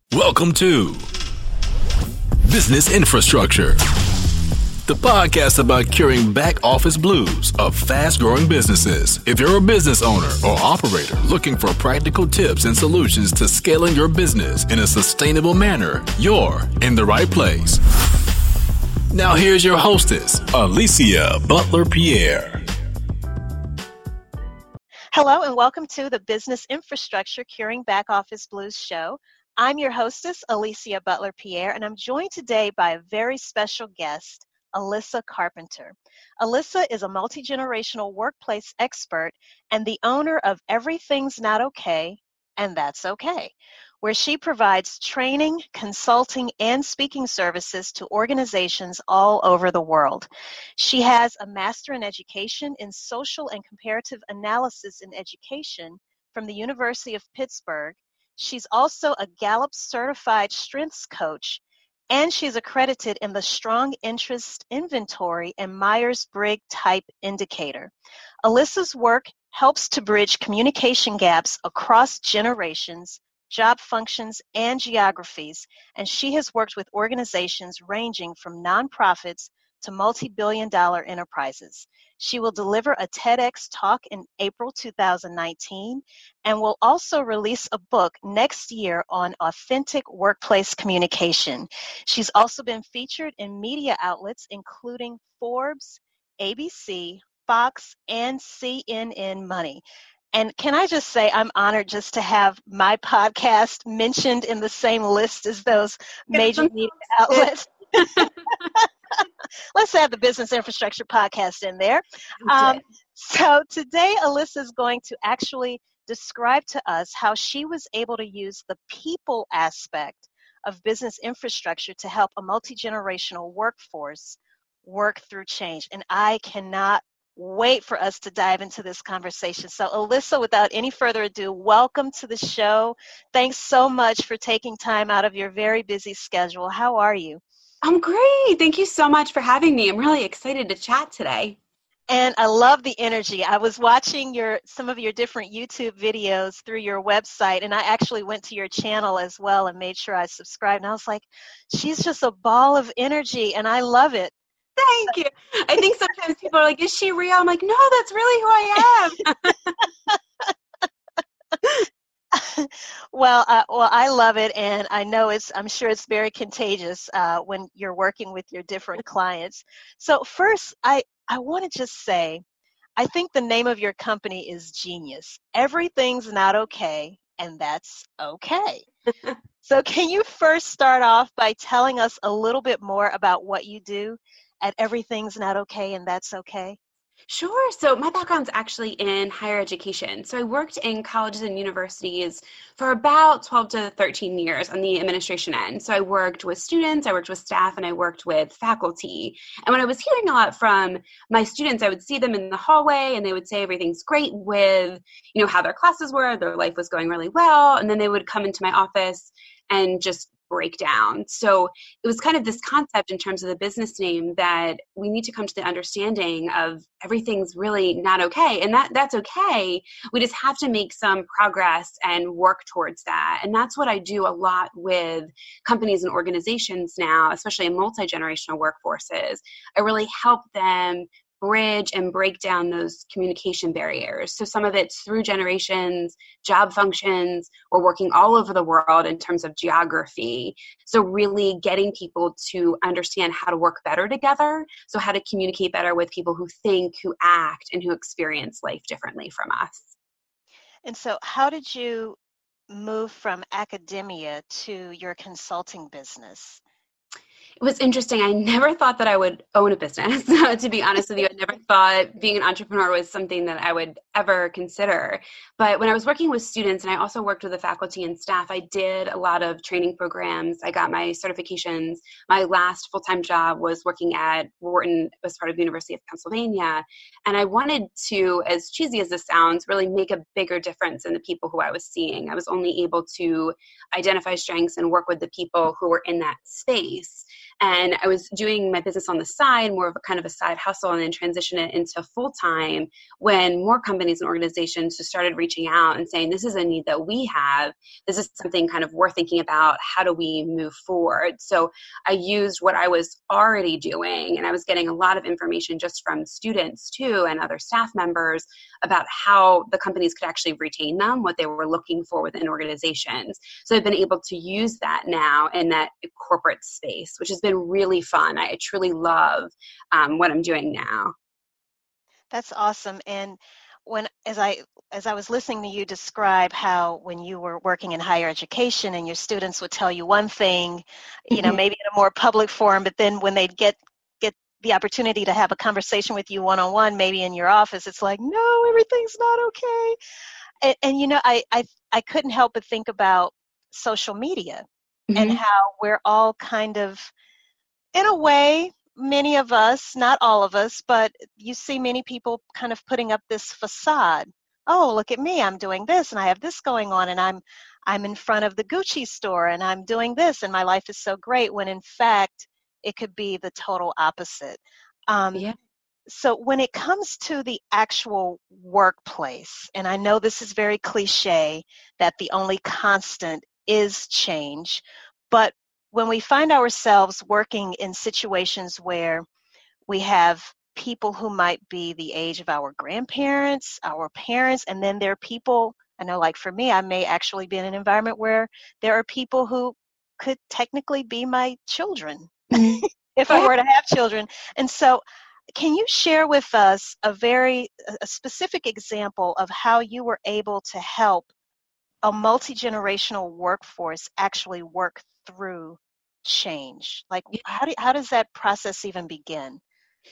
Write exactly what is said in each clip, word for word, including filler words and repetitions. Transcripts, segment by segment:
Welcome to Business Infrastructure, the podcast about curing back office blues of fast-growing businesses. If you're a business owner or operator looking for practical tips and solutions to scaling your business in a sustainable manner, you're in the right place. Now here's your hostess, Alicia Butler-Pierre. Hello and welcome to the Business Infrastructure Curing Back Office Blues show. I'm your hostess, Alicia Butler-Pierre, and I'm joined today by a very special guest, Alyssa Carpenter. Alyssa is a multi-generational workplace expert and the owner of Everything's Not Okay, and That's Okay, where she provides training, consulting, and speaking services to organizations all over the world. She has a Master in Education in Social and Comparative Analysis in Education from the University of Pittsburgh. She's also a Gallup certified strengths coach, and she's accredited in the Strong Interest Inventory and Myers-Briggs Type Indicator. Alyssa's work helps to bridge communication gaps across generations, job functions, and geographies, and she has worked with organizations ranging from nonprofits to multi-billion dollar enterprises. She will deliver a TEDx talk in April two thousand nineteen and will also release a book next year on authentic workplace communication. She's also been featured in media outlets including Forbes, A B C, Fox, and C N N Money. And can I just say I'm honored just to have my podcast mentioned in the same list as those major media outlets. Let's have the Business Infrastructure Podcast in there. Um, so today, Alyssa is going to actually describe to us how she was able to use the people aspect of business infrastructure to help a multi-generational workforce work through change. And I cannot wait for us to dive into this conversation. So Alyssa, without any further ado, welcome to the show. Thanks so much for taking time out of your very busy schedule. How are you? I'm great. Thank you so much for having me. I'm really excited to chat today. And I love the energy. I was watching your some of your different YouTube videos through your website, and I actually went to your channel as well and made sure I subscribed. And I was like, she's just a ball of energy, and I love it. Thank you. I think sometimes people are like, is she real? I'm like, no, that's really who I am. Well, uh, well, I love it, and I know it's. I'm sure it's very contagious uh, when you're working with your different clients. So first, I I want to just say, I think the name of your company is genius. Everything's not okay, and that's okay. So can you first start off by telling us a little bit more about what you do at Everything's Not Okay, and That's Okay? Sure. So my background's actually in higher education. So I worked in colleges and universities for about twelve to thirteen years on the administration end. So I worked with students, I worked with staff, and I worked with faculty. And when I was hearing a lot from my students, I would see them in the hallway and they would say everything's great with, you know, how their classes were, their life was going really well. And then they would come into my office and just break down. So it was kind of this concept in terms of the business name that we need to come to the understanding of everything's really not okay. And that that's okay. We just have to make some progress and work towards that. And that's what I do a lot with companies and organizations now, especially in multi-generational workforces. I really help them bridge and break down those communication barriers. So some of it's through generations, job functions. We're working all over the world in terms of geography. So really getting people to understand how to work better together. So how to communicate better with people who think, who act, and who experience life differently from us. And so how did you move from academia to your consulting business? It was interesting. I never thought that I would own a business. To be honest with you, I never thought being an entrepreneur was something that I would ever consider. But when I was working with students, and I also worked with the faculty and staff, I did a lot of training programs. I got my certifications. My last full-time job was working at Wharton as part of the University of Pennsylvania. And I wanted to, as cheesy as this sounds, really make a bigger difference in the people who I was seeing. I was only able to identify strengths and work with the people who were in that space. And I was doing my business on the side, more of a kind of a side hustle, and then transition it into full time when more companies and organizations just started reaching out and saying, this is a need that we have. This is something kind of worth thinking about. How do we move forward? So I used what I was already doing, and I was getting a lot of information just from students too and other staff members about how the companies could actually retain them, what they were looking for within organizations. So I've been able to use that now in that corporate space, which has been really fun. I truly love um, what I'm doing now. That's awesome. And when as I as I was listening to you describe how when you were working in higher education and your students would tell you one thing, you know, maybe in a more public forum, but then when they'd get get the opportunity to have a conversation with you one-on-one, maybe in your office, it's like, no, everything's not okay. And, and you know, I, I I couldn't help but think about social media mm-hmm. and how we're all kind of, in a way, many of us, not all of us, but you see many people kind of putting up this facade. Oh, look at me, I'm doing this and I have this going on, and I'm I'm in front of the Gucci store and I'm doing this and my life is so great, when in fact it could be the total opposite. Um, yeah. So when it comes to the actual workplace, and I know this is very cliche that the only constant is change, but when we find ourselves working in situations where we have people who might be the age of our grandparents, our parents, and then there are people, I know like for me, I may actually be in an environment where there are people who could technically be my children mm-hmm. if I were to have children. And so can you share with us a very a specific example of how you were able to help a multi-generational workforce actually work through change? Like, how do, how does that process even begin?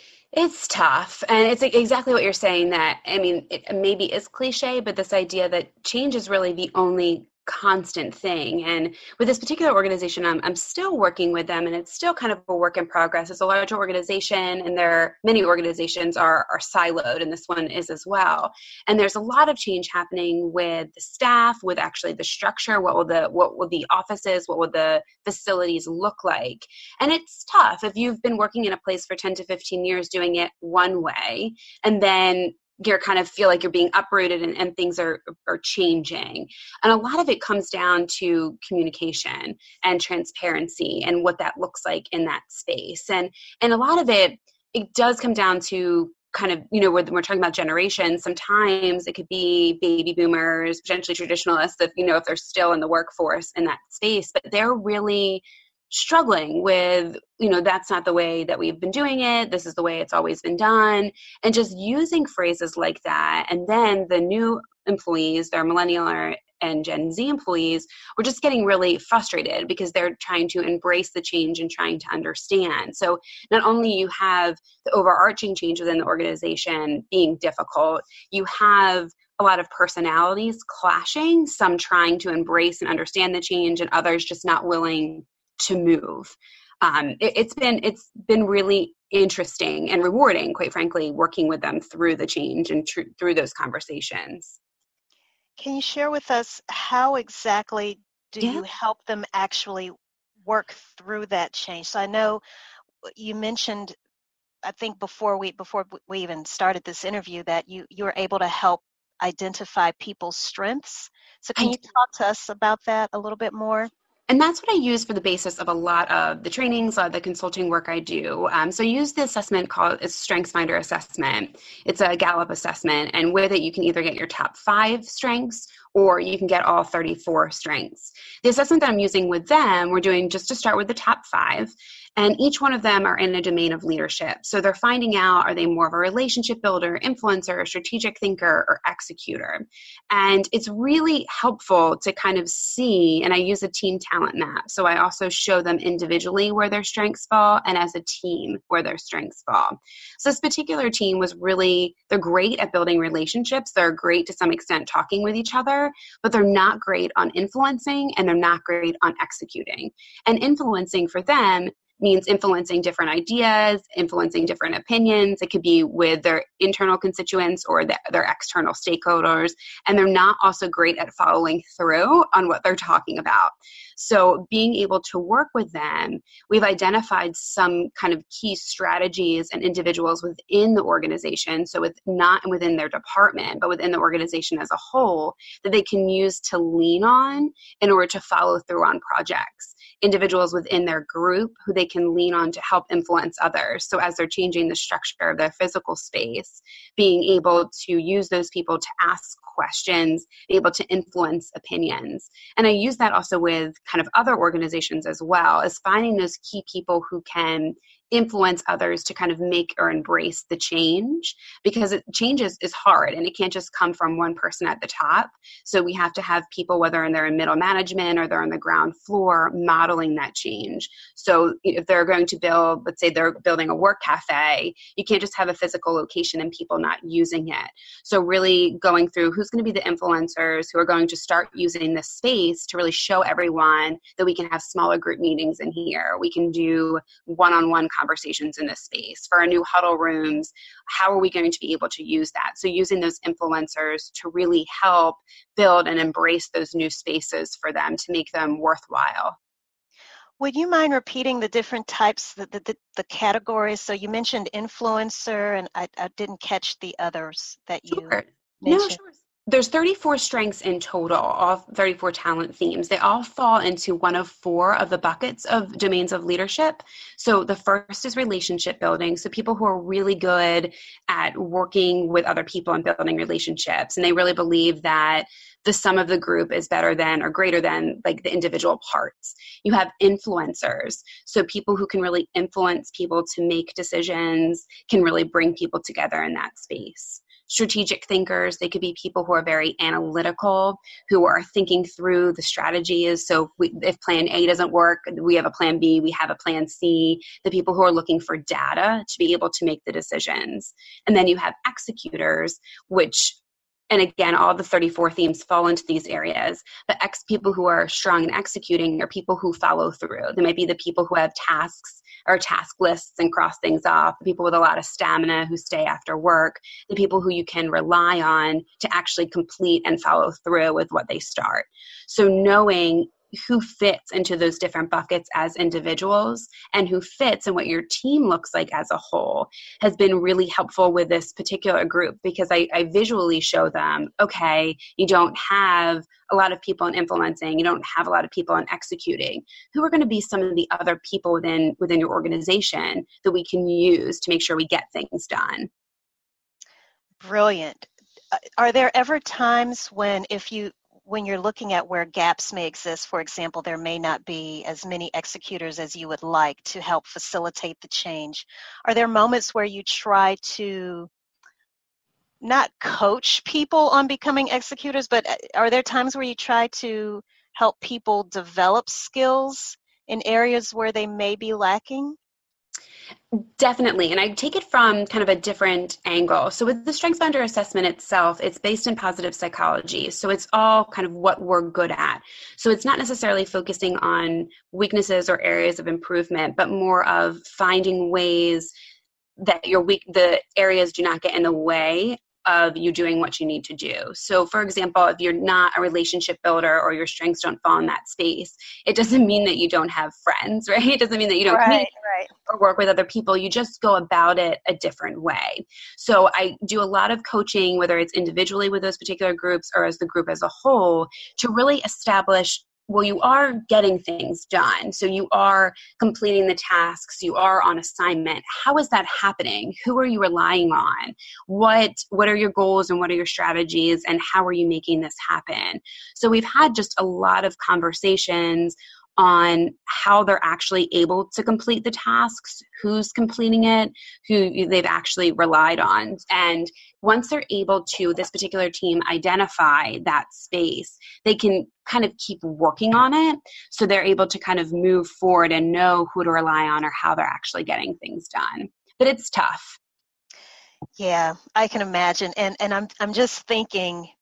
It's tough. And it's exactly what you're saying, that, I mean, it maybe is cliche, but this idea that change is really the only constant thing. And with this particular organization, I'm, I'm still working with them, and it's still kind of a work in progress. It's a larger organization, and there are many organizations are, are siloed, and this one is as well. And there's a lot of change happening with the staff, with actually the structure. What will the what will the offices, what will the facilities look like? And it's tough if you've been working in a place for ten to fifteen years doing it one way, and then you're kind of feel like you're being uprooted and, and things are, are changing. And a lot of it comes down to communication and transparency and what that looks like in that space. And, and a lot of it, it does come down to kind of, you know, when we're talking about generations, sometimes it could be baby boomers, potentially traditionalists, if, you know, if they're still in the workforce in that space, but they're really struggling with, you know, that's not the way that we've been doing it. This is the way it's always been done. And just using phrases like that. And then the new employees, their millennial or, and Gen Z employees, were just getting really frustrated because they're trying to embrace the change and trying to understand. So not only you have the overarching change within the organization being difficult, you have a lot of personalities clashing, some trying to embrace and understand the change and others just not willing to move. Um, it, it's been it's been really interesting and rewarding, quite frankly, working with them through the change and tr- through those conversations. Can you share with us how exactly do yeah. you help them actually work through that change? So I know you mentioned, I think before we before we even started this interview, that you you were able to help identify people's strengths. So can I you talk to us about that a little bit more? And that's what I use for the basis of a lot of the trainings, a lot of the consulting work I do. Um, so I use the assessment called it's StrengthsFinder assessment. It's a Gallup assessment, and with it you can either get your top five strengths or you can get all thirty-four strengths. The assessment that I'm using with them, we're doing just to start with the top five, and each one of them are in a domain of leadership. So they're finding out, are they more of a relationship builder, influencer, strategic thinker, or executor? And it's really helpful to kind of see, and I use a team talent map. So I also show them individually where their strengths fall and as a team where their strengths fall. So this particular team was really, they're great at building relationships. They're great to some extent talking with each other, but they're not great on influencing and they're not great on executing. And influencing for them means influencing different ideas, influencing different opinions. It could be with their internal constituents or the, their external stakeholders. And they're not also great at following through on what they're talking about. So being able to work with them, we've identified some kind of key strategies and individuals within the organization. So with not within their department, but within the organization as a whole, that they can use to lean on in order to follow through on projects. Individuals within their group who they can lean on to help influence others. So as they're changing the structure of their physical space, being able to use those people to ask questions, be able to influence opinions. And I use that also with kind of other organizations as well, as finding those key people who can influence others to kind of make or embrace the change, because it, change is, is hard and it can't just come from one person at the top. So we have to have people, whether they're in middle management or they're on the ground floor, modeling that change. So if they're going to build, let's say they're building a work cafe, you can't just have a physical location and people not using it. So really going through who's going to be the influencers who are going to start using this space to really show everyone that we can have smaller group meetings in here. We can do one-on-one conversations in this space. For our new huddle rooms, how are we going to be able to use that? So using those influencers to really help build and embrace those new spaces for them to make them worthwhile. Would you mind repeating the different types, the, the, the categories? So you mentioned influencer, and I, I didn't catch the others that you sure. mentioned. No, sure. There's thirty-four strengths in total, all thirty-four talent themes. They all fall into one of four of the buckets of domains of leadership. So the first is relationship building. So people who are really good at working with other people and building relationships. And they really believe that the sum of the group is better than or greater than like the individual parts. You have influencers. So people who can really influence people to make decisions, can really bring people together in that space. Strategic thinkers, they could be people who are very analytical, who are thinking through the strategies. So if, we, if plan A doesn't work, we have a plan B, we have a plan C. The people who are looking for data to be able to make the decisions. And then you have executors, which, and again, all the thirty-four themes fall into these areas. But ex people who are strong in executing are people who follow through. They might be the people who have tasks or task lists and cross things off, the people with a lot of stamina who stay after work, the people who you can rely on to actually complete and follow through with what they start. So knowing who fits into those different buckets as individuals and who fits in what your team looks like as a whole has been really helpful with this particular group, because I, I visually show them, okay, you don't have a lot of people in influencing, you don't have a lot of people in executing. Who are going to be some of the other people within within your organization that we can use to make sure we get things done? Brilliant. Are there ever times when if you when you're looking at where gaps may exist, for example, there may not be as many executors as you would like to help facilitate the change. Are there moments where you try to not coach people on becoming executors, but are there times where you try to help people develop skills in areas where they may be lacking? Definitely. And I take it from kind of a different angle. So with the StrengthsFinder assessment itself, it's based in positive psychology. So it's all kind of what we're good at. So it's not necessarily focusing on weaknesses or areas of improvement, but more of finding ways that your weak, the areas do not get in the way of you doing what you need to do. So for example, if you're not a relationship builder or your strengths don't fall in that space, it doesn't mean that you don't have friends, right? It doesn't mean that you don't right, communicate right. or work with other people. You just go about it a different way. So I do a lot of coaching, whether it's individually with those particular groups or as the group as a whole, to really establish, well, you are getting things done. So you are completing the tasks, you are on assignment. How is that happening? Who are you relying on? What, what are your goals and what are your strategies, and how are you making this happen? So we've had just a lot of conversations on how they're actually able to complete the tasks, who's completing it, who they've actually relied on. And once they're able to, this particular team, identify that space, they can kind of keep working on it. So they're able to kind of move forward and know who to rely on or how they're actually getting things done. But it's tough. Yeah, I can imagine. And and I'm I'm just thinking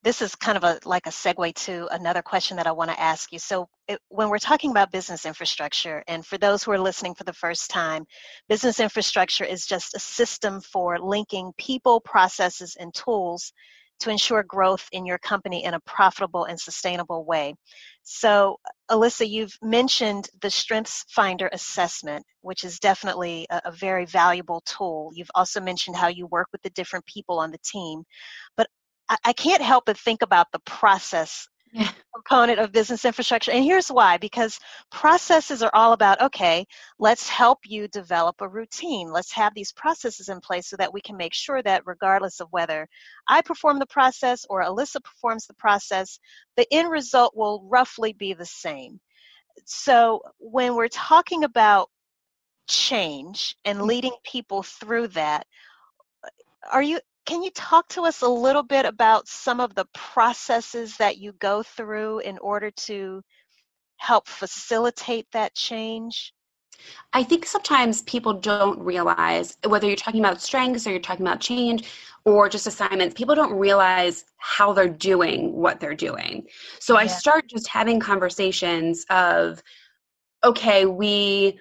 this is kind of a like a segue to another question that I want to ask you. So it, when we're talking about business infrastructure, and for those who are listening for the first time, business infrastructure is just a system for linking people, processes, and tools to ensure growth in your company in a profitable and sustainable way. So, Alyssa, you've mentioned the Strengths Finder assessment, which is definitely a, a very valuable tool. You've also mentioned how you work with the different people on the team. But I, I can't help but think about the process Yeah. component of business infrastructure. And here's why, because processes are all about, okay, let's help you develop a routine. Let's have these processes in place so that we can make sure that regardless of whether I perform the process or Alyssa performs the process, the end result will roughly be the same. So when we're talking about change and leading people through that, are you Can you talk to us a little bit about some of the processes that you go through in order to help facilitate that change? I think sometimes people don't realize, whether you're talking about strengths or you're talking about change or just assignments, people don't realize how they're doing what they're doing. So I Yeah. start just having conversations of, okay, we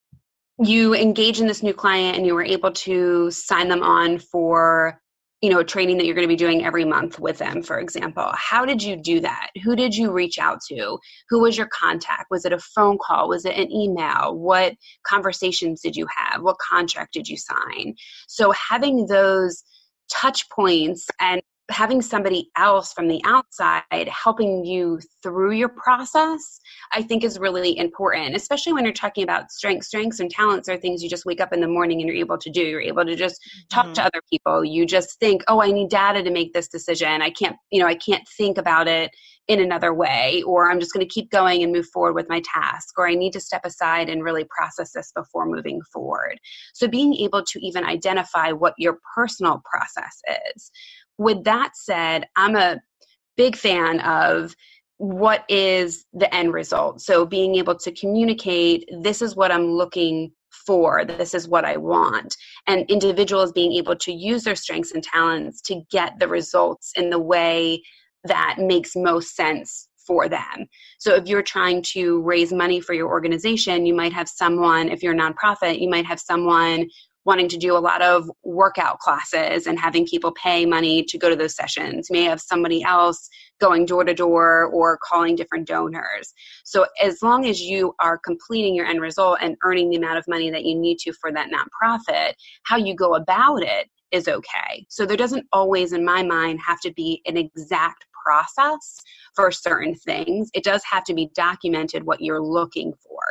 you engage in this new client and you were able to sign them on for, you know, training that you're going to be doing every month with them, for example. How did you do that? Who did you reach out to? Who was your contact? Was it a phone call? Was it an email? What conversations did you have? What contract did you sign? So having those touch points and having somebody else from the outside helping you through your process, I think is really important, especially when you're talking about strengths. Strengths and talents are things you just wake up in the morning and you're able to do. You're able to just talk Mhm. to other people. You just think, oh, I need data to make this decision. I can't, you know, I can't think about it in another way, or I'm just going to keep going and move forward with my task, or I need to step aside and really process this before moving forward. So being able to even identify what your personal process is. With that said, I'm a big fan of what is the end result. So being able to communicate, this is what I'm looking for, this is what I want. And individuals being able to use their strengths and talents to get the results in the way that makes most sense for them. So if you're trying to raise money for your organization, you might have someone, if you're a nonprofit, you might have someone wanting to do a lot of workout classes and having people pay money to go to those sessions. You may have somebody else going door to door or calling different donors. So as long as you are completing your end result and earning the amount of money that you need to for that nonprofit, how you go about it is okay. So there doesn't always, in my mind, have to be an exact process for certain things. It does have to be documented what you're looking for.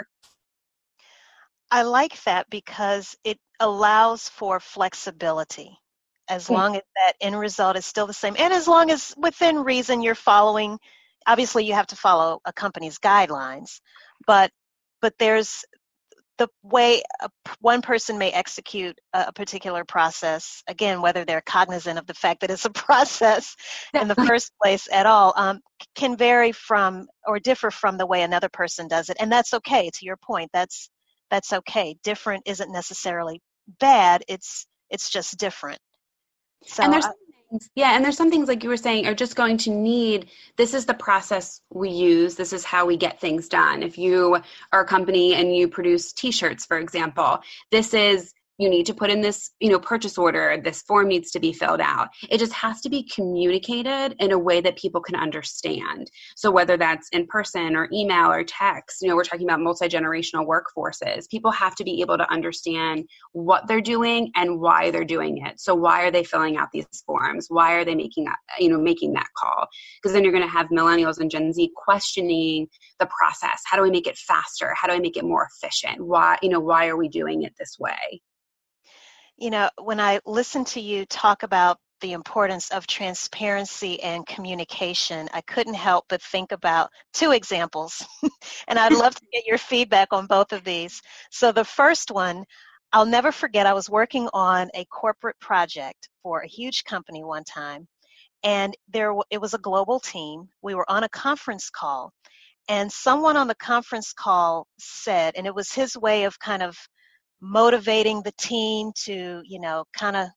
I like that because it allows for flexibility as long as that end result is still the same. And as long as within reason you're following, obviously you have to follow a company's guidelines, but but there's the way a, one person may execute a, a particular process, again, whether they're cognizant of the fact that it's a process in the first place at all, um, can vary from or differ from the way another person does it. And that's okay, to your point. That's That's okay. Different isn't necessarily bad. It's it's just different. So and there's I, some things, yeah, and there's some things, like you were saying, are just going to need, this is the process we use. This is how we get things done. If you are a company and you produce t-shirts, for example, this is, you need to put in this, you know, purchase order, this form needs to be filled out. It just has to be communicated in a way that people can understand. So whether that's in person or email or text, you know, we're talking about multi-generational workforces. People have to be able to understand what they're doing and why they're doing it. So why are they filling out these forms? Why are they making that, you know, making that call? Because then you're going to have millennials and Gen Z questioning the process. How do we make it faster? How do I make it more efficient? Why, you know, why are we doing it this way? you know, when I listen to you talk about the importance of transparency and communication, I couldn't help but think about two examples. And I'd love to get your feedback on both of these. So the first one, I'll never forget, I was working on a corporate project for a huge company one time, and there it was a global team. We were on a conference call, and someone on the conference call said, and it was his way of kind of motivating the team to, you know, kind of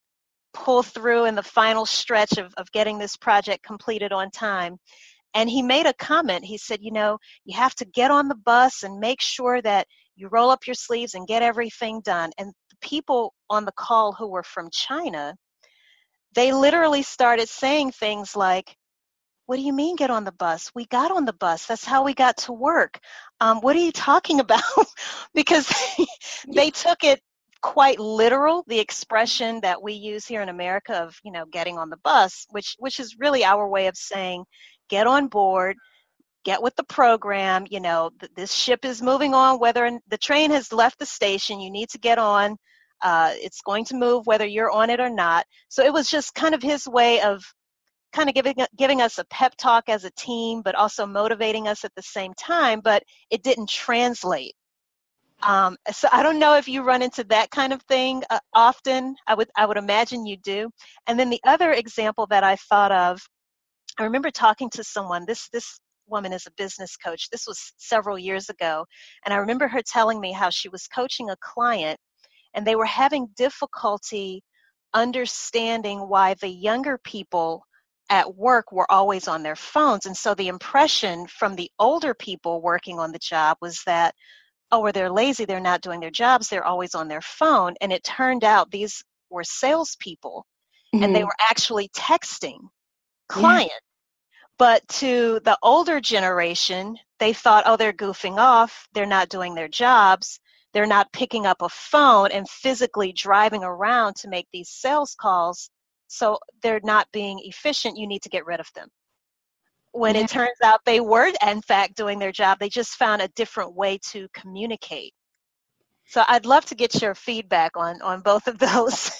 pull through in the final stretch of, of getting this project completed on time. And he made a comment. He said, you know, you have to get on the bus and make sure that you roll up your sleeves and get everything done. And the people on the call who were from China, they literally started saying things like, what do you mean get on the bus? We got on the bus. That's how we got to work. Um, what are you talking about? Because they took it quite literal, the expression that we use here in America of, you know, getting on the bus, which which is really our way of saying, get on board, get with the program, you know, th- this ship is moving on, whether in, the train has left the station, you need to get on, uh, it's going to move whether you're on it or not. So it was just kind of his way of kind of giving giving us a pep talk as a team, but also motivating us at the same time, but it didn't translate. Um, so I don't know if you run into that kind of thing uh, often. I would I would imagine you do. And then the other example that I thought of, I remember talking to someone, this this woman is a business coach. This was several years ago. And I remember her telling me how she was coaching a client and they were having difficulty understanding why the younger people at work were always on their phones. And so the impression from the older people working on the job was that, oh, or they're lazy, they're not doing their jobs, they're always on their phone. And it turned out these were salespeople mm-hmm. and they were actually texting clients. Yeah. But to the older generation, they thought, oh, they're goofing off, they're not doing their jobs, they're not picking up a phone and physically driving around to make these sales calls, so they're not being efficient, you need to get rid of them. When yeah. it turns out they were, in fact, doing their job, they just found a different way to communicate. So I'd love to get your feedback on, on both of those.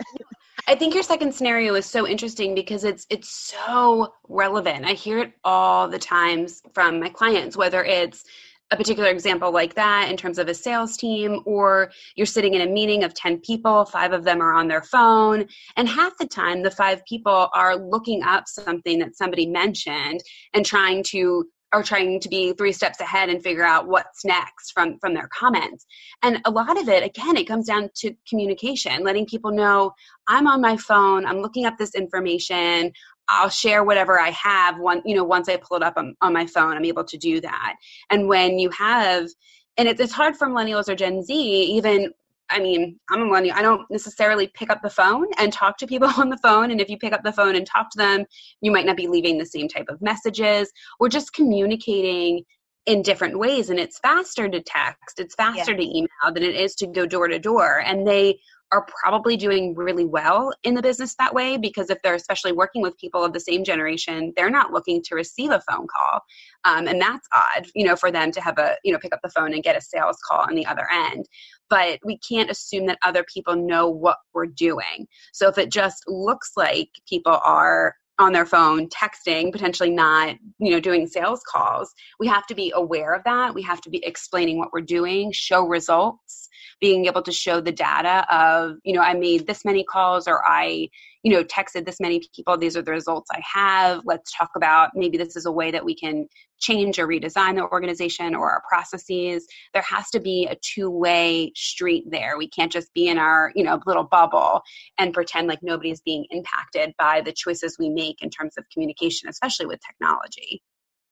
I think your second scenario is so interesting because it's it's so relevant. I hear it all the times from my clients, whether it's a particular example like that in terms of a sales team, or you're sitting in a meeting of ten people, five of them are on their phone, and half the time the five people are looking up something that somebody mentioned and trying to are trying to be three steps ahead and figure out what's next from, from their comments. And a lot of it, again, it comes down to communication, letting people know I'm on my phone, I'm looking up this information, I'll share whatever I have. One, you know, once I pull it up on, on my phone, I'm able to do that. And when you have, and it's, it's hard for millennials or Gen Z, even, I mean, I'm a millennial. I don't necessarily pick up the phone and talk to people on the phone. And if you pick up the phone and talk to them, you might not be leaving the same type of messages. We're just communicating in different ways. And it's faster to text. It's faster yeah. to email than it is to go door to door. And they are probably doing really well in the business that way, because if they're especially working with people of the same generation, they're not looking to receive a phone call. Um, and that's odd, you know, for them to have a, you know, pick up the phone and get a sales call on the other end. But we can't assume that other people know what we're doing. So if it just looks like people are on their phone, texting, potentially not, you know, doing sales calls, we have to be aware of that. We have to be explaining what we're doing, show results, being able to show the data of, you know, I made this many calls, or I, you know, texted this many people. These are the results I have. Let's talk about maybe this is a way that we can change or redesign the organization or our processes. There has to be a two-way street there. We can't just be in our, you know, little bubble and pretend like nobody's being impacted by the choices we make in terms of communication, especially with technology.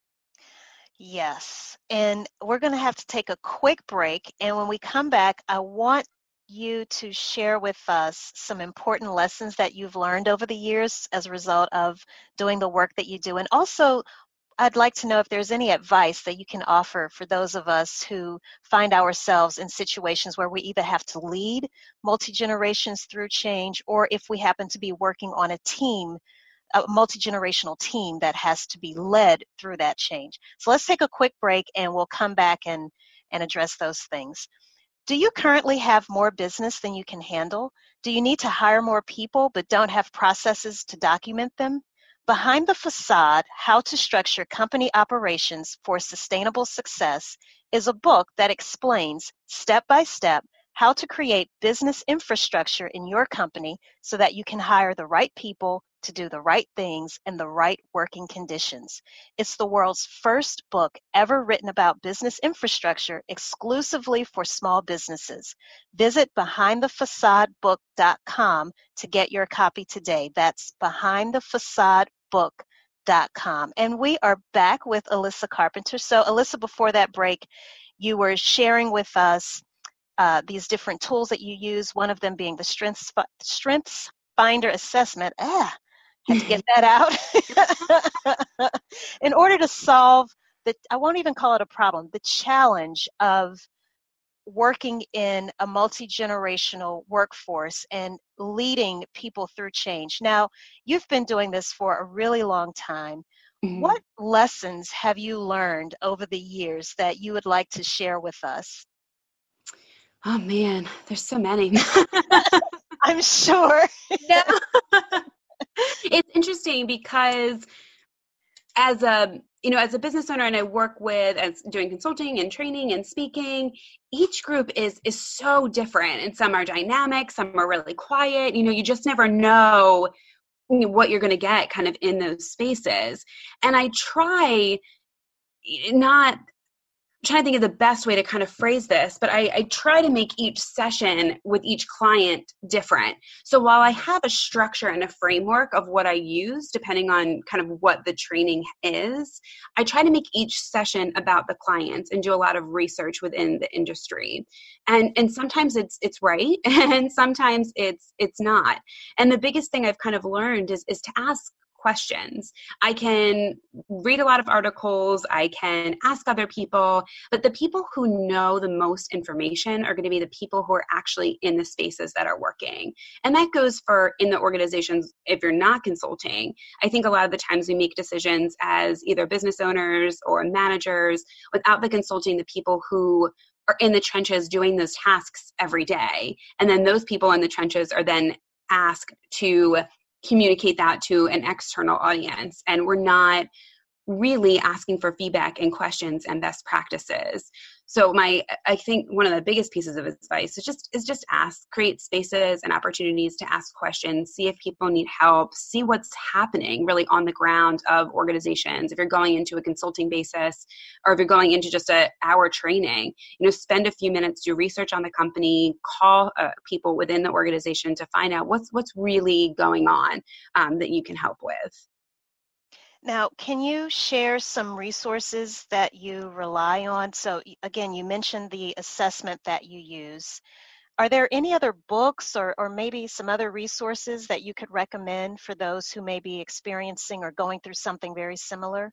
Yes, and we're going to have to take a quick break. And when we come back, I want you to share with us some important lessons that you've learned over the years as a result of doing the work that you do. And also, I'd like to know if there's any advice that you can offer for those of us who find ourselves in situations where we either have to lead multi-generations through change, or if we happen to be working on a team, a multi-generational team that has to be led through that change. So let's take a quick break and we'll come back and, and address those things. Do you currently have more business than you can handle? Do you need to hire more people but don't have processes to document them? Behind the Facade, How to Structure Company Operations for Sustainable Success is a book that explains step by step how to create business infrastructure in your company so that you can hire the right people to do the right things in the right working conditions. It's the world's first book ever written about business infrastructure exclusively for small businesses. Visit behind the facade book dot com to get your copy today. That's behind the facade book dot com. And we are back with Alyssa Carpenter. So, Alyssa, before that break, you were sharing with us uh, these different tools that you use, one of them being the Strengths, Strengths Finder Assessment. Ah, had to get that out. In order to solve the, I won't even call it a problem, the challenge of working in a multi-generational workforce and leading people through change. Now, you've been doing this for a really long time. Mm-hmm. What lessons have you learned over the years that you would like to share with us? Oh man, there's so many. I'm sure. Yeah. It's interesting because as a, you know, as a business owner, and I work with, as doing consulting and training and speaking, each group is is so different, and some are dynamic, some are really quiet. You know, you just never know what you're going to get kind of in those spaces. And I try not trying to think of the best way to kind of phrase this, but I, I try to make each session with each client different. So while I have a structure and a framework of what I use, depending on kind of what the training is, I try to make each session about the clients and do a lot of research within the industry. And and sometimes it's it's right, and sometimes it's it's not. And the biggest thing I've kind of learned is is to ask questions. I can read a lot of articles, I can ask other people, but the people who know the most information are going to be the people who are actually in the spaces that are working. And that goes for in the organizations if you're not consulting. I think a lot of the times we make decisions as either business owners or managers without the consulting, the people who are in the trenches doing those tasks every day. And then those people in the trenches are then asked to communicate that to an external audience. And we're not really asking for feedback and questions and best practices. So my, I think one of the biggest pieces of advice is just, is just ask, create spaces and opportunities to ask questions, see if people need help, see what's happening really on the ground of organizations. If you're going into a consulting basis, or if you're going into just a hour training, you know, spend a few minutes, do research on the company, call uh, people within the organization to find out what's, what's really going on um, that you can help with. Now, can you share some resources that you rely on? So again, you mentioned the assessment that you use. Are there any other books or, or maybe some other resources that you could recommend for those who may be experiencing or going through something very similar?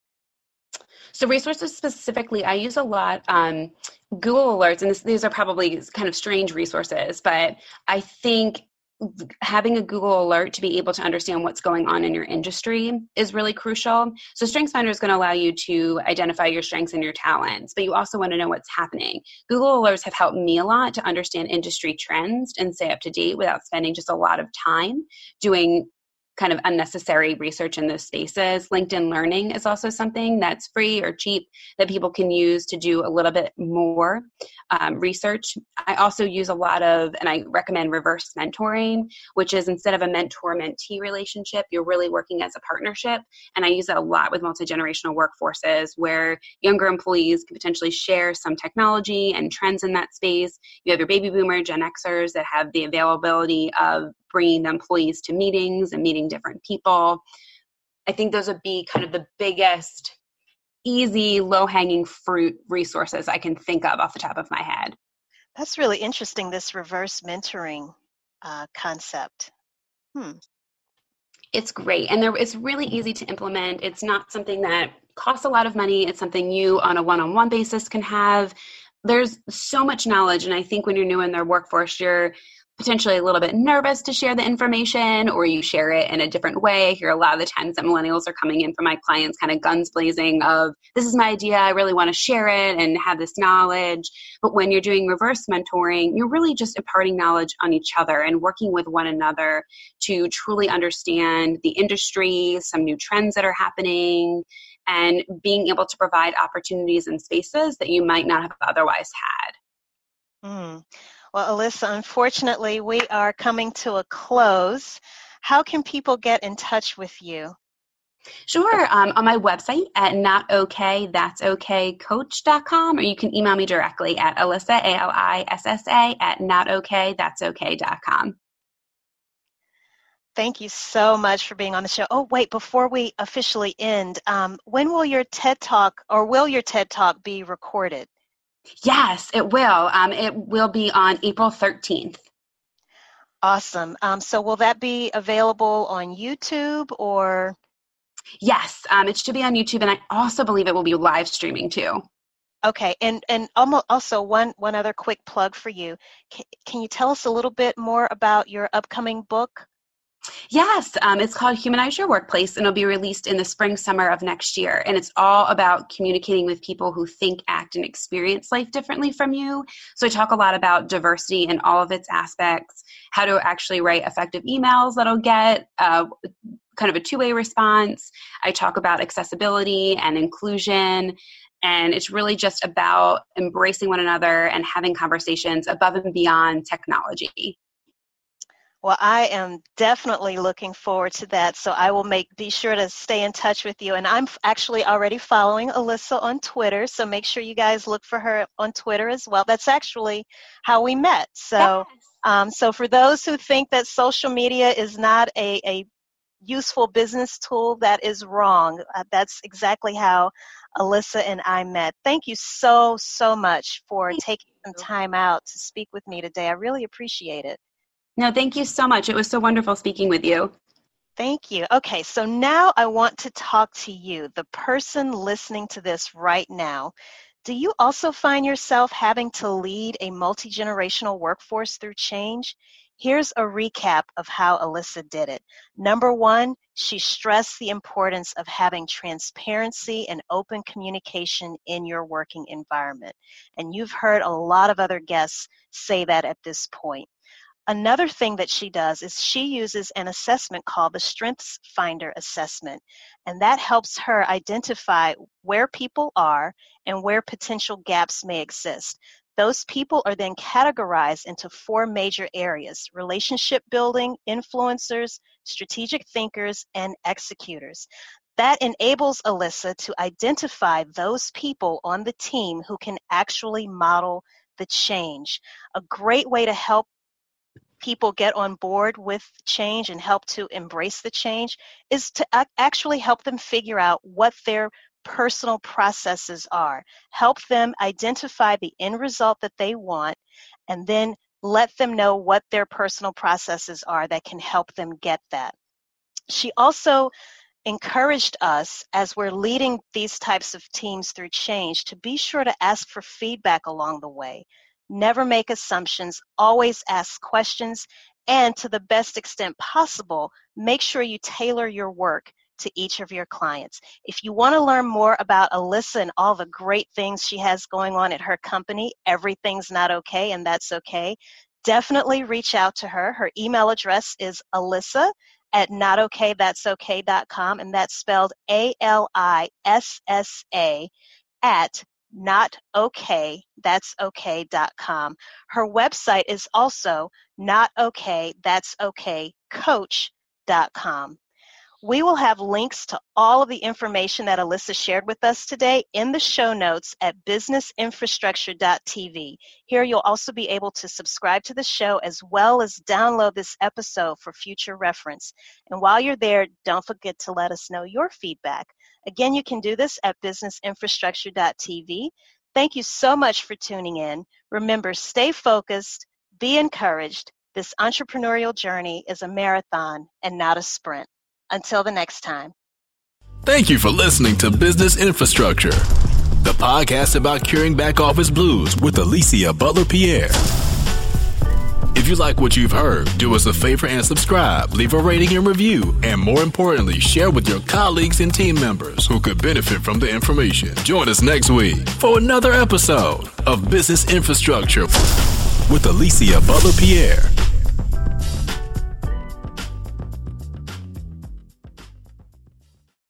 So resources specifically, I use a lot um, Google Alerts, and this, these are probably kind of strange resources, but I think having a Google alert to be able to understand what's going on in your industry is really crucial. So StrengthsFinder is going to allow you to identify your strengths and your talents, but you also want to know what's happening. Google alerts have helped me a lot to understand industry trends and stay up to date without spending just a lot of time doing kind of unnecessary research in those spaces. LinkedIn Learning is also something that's free or cheap that people can use to do a little bit more um, research. I also use a lot of, and I recommend reverse mentoring, which is instead of a mentor-mentee relationship, you're really working as a partnership. And I use that a lot with multi-generational workforces where younger employees can potentially share some technology and trends in that space. You have your baby boomer, Gen Xers that have the availability of bringing the employees to meetings and meeting different people. I think those would be kind of the biggest, easy, low-hanging fruit resources I can think of off the top of my head. That's really interesting, this reverse mentoring uh, concept. Hmm. It's great. And there, it's really easy to implement. It's not something that costs a lot of money. It's something you on a one-on-one basis can have. There's so much knowledge. And I think when you're new in their workforce, you're potentially a little bit nervous to share the information, or you share it in a different way. I hear a lot of the times that millennials are coming in from my clients kind of guns blazing of, this is my idea, I really want to share it and have this knowledge. But when you're doing reverse mentoring, you're really just imparting knowledge on each other and working with one another to truly understand the industry, some new trends that are happening, and being able to provide opportunities and spaces that you might not have otherwise had. Mm. Well, Alyssa, unfortunately, we are coming to a close. how can people get in touch with you? Sure. Um, on my website at not okay that's okay coach dot com, or you can email me directly at Alissa, A L I S S A, at not okay that's okay dot com. Thank you so much for being on the show. Oh, wait, before we officially end, um, when will your TED Talk, or will your TED Talk be recorded? Yes, it will. Um, it will be on April thirteenth. Awesome. Um, so will that be available on YouTube or? Yes, um, it should be on YouTube, and I also believe it will be live streaming too. Okay, and and also one one other quick plug for you. Can, can you tell us a little bit more about your upcoming book? Yes, um, it's called Humanize Your Workplace, and it'll be released in the spring, summer of next year. And it's all about communicating with people who think, act, and experience life differently from you. So I talk a lot about diversity in all of its aspects, how to actually write effective emails that'll get uh, kind of a two-way response. I talk about accessibility and inclusion. And it's really just about embracing one another and having conversations above and beyond technology. Well, I am definitely looking forward to that. So I will make be sure to stay in touch with you. And I'm actually already following Alissa on Twitter. So make sure you guys look for her on Twitter as well. That's actually how we met. So, yes. um, so for those who think that social media is not a, a useful business tool, that is wrong. Uh, that's exactly how Alissa and I met. Thank you so, so much for taking some time out to speak with me today. I really appreciate it. No, thank you so much. It was so wonderful speaking with you. Thank you. Okay, so now I want to talk to you, the person listening to this right now. Do you also find yourself having to lead a multi-generational workforce through change? Here's a recap of how Alissa did it. Number one, she stressed the importance of having transparency and open communication in your working environment. And you've heard a lot of other guests say that at this point. Another thing that she does is she uses an assessment called the Strengths Finder assessment, and that helps her identify where people are and where potential gaps may exist. Those people are then categorized into four major areas: relationship building, influencers, strategic thinkers, and executors. That enables Alissa to identify those people on the team who can actually model the change. A great way to help people get on board with change and help to embrace the change is to actually help them figure out what their personal processes are. Help them identify the end result that they want, and then let them know what their personal processes are that can help them get that. She also encouraged us, as we're leading these types of teams through change, to be sure to ask for feedback along the way. Never make assumptions, always ask questions, and to the best extent possible, make sure you tailor your work to each of your clients. If you want to learn more about Alissa and all the great things she has going on at her company, Everything's Not Okay, and That's Okay, definitely reach out to her. Her email address is Alissa at not okay that's okay dot com, and that's spelled A L I S S A at not okay that's okay dot com. Her website is also not okay that's okay coach dot com. We will have links to all of the information that Alissa shared with us today in the show notes at business infrastructure dot t v. Here you'll also be able to subscribe to the show as well as download this episode for future reference. And while you're there, don't forget to let us know your feedback. Again, you can do this at business infrastructure dot t v. Thank you so much for tuning in. Remember, stay focused, be encouraged. This entrepreneurial journey is a marathon and not a sprint. Until the next time. Thank you for listening to Business Infrastructure, the podcast about curing back office blues with Alicia Butler-Pierre. If you like what you've heard, do us a favor and subscribe, leave a rating and review, and more importantly, share with your colleagues and team members who could benefit from the information. Join us next week for another episode of Business Infrastructure with Alicia Butler-Pierre.